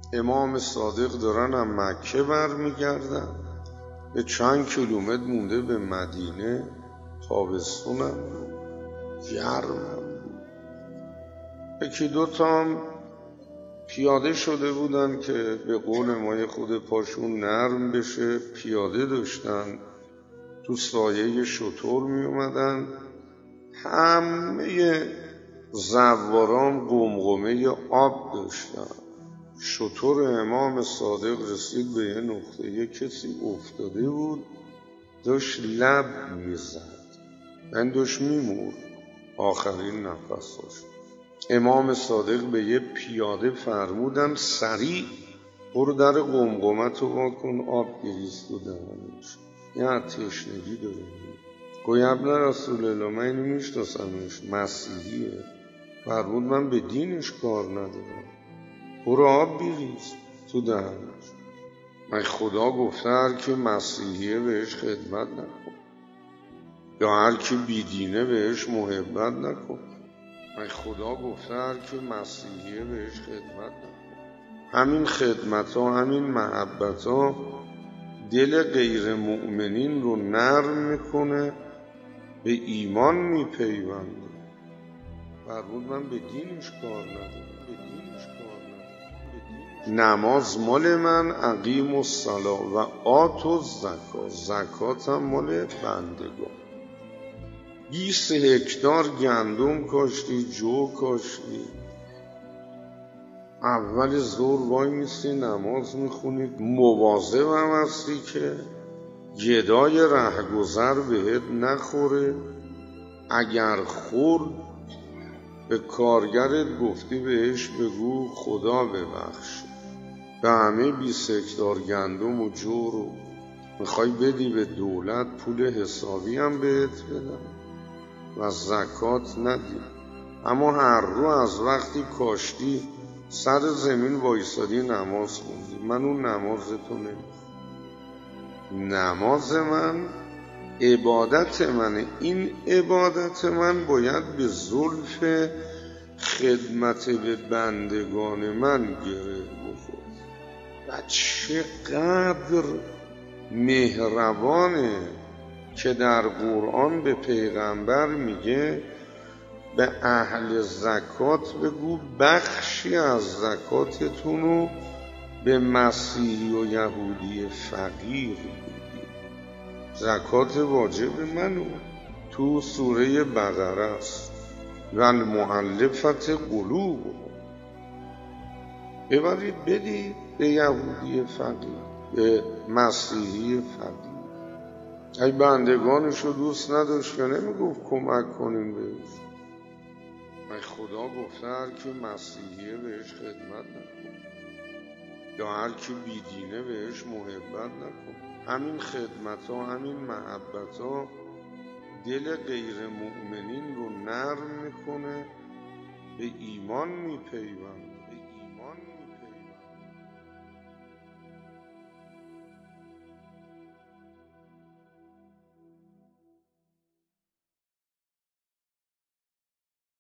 امام صادق دارن از مکه برمیگردن، به چند کیلومتر مونده به مدینه. تابستونم بود، گرمم بود. یکی دوتا هم پیاده شده بودن که به قول مای خود پاشون نرم بشه، پیاده داشتن، تو سایه شتر می اومدن. همه زواران قمقمه آب داشتن. شتر امام صادق رسید به یه نقطه، یه کسی افتاده بود داشت لب میزد، من داشت میمورد، آخرین نفساش. امام صادق به یه پیاده فرمودن سریع برو در قمقمت رو واکن، آب گریست و دهنش، یه تشنگی داره. گوی ابن رسول الله، من اینو میشناسمش، مسیحیه. فرمود من به دینش کار ندارم، برو آب بریز تو دهنش. من خدا گفته هر کی مسیحیه بهش خدمت نکن، یا هر کی بیدینه بهش محبت نکن. من خدا گفته هر کی مسیحیه بهش خدمت نکن. همین خدمت ها، همین محبت ها دل غیر مؤمنین رو نرم میکنه، به ایمان میپیونده. فرمود من به دینش کار ندارم، به دینش کار ندارم. نماز مال من، اقیم الصلاة و آتوا الزکات، زکاتم مال بندگان. 20 هکتار گندم کاشتی، جو کاشتی، اول ظهر وای میستی نماز میخونی، مواظب هم هستی که گدای رهگذر بهت نخوره. اگر خورد به کارگرت گفتی بهش بگو خدا ببخش. به همه 20 هکتار گندم و جو رو میخوای بدی به دولت، پول حسابی هم بهت بدن و زکات ندی. اما هر رو از وقتی کاشتی سر زمین وایسادی نماز خوندی. من اون نمازتو نمیخوام. نماز من عبادت منه. این عبادت من باید به زلف خدمت به بندگان من گره بخوره. و چقدر مهربانه که در قرآن به پیغمبر میگه به اهل زکات بگو بخشی از زکاتتون رو به مسیحی و یهودی فقیر بدید. زکات واجب منو تو سوره بقره است. و المؤلفة قلوبهم، ببرید بدید به یهودی فقیر، به مسیحی فقیر. ای بندگانشو دوست نداشت که نمیگفت کمک کنیم بهش. من خدا گفته هر کی مسیحیه بهش خدمت نکن، یا هر کی بیدینه بهش محبت نکن. همین خدمت ها، همین محبت ها دل غیر مؤمنین رو نرم میکنه، به ایمان میپیونده.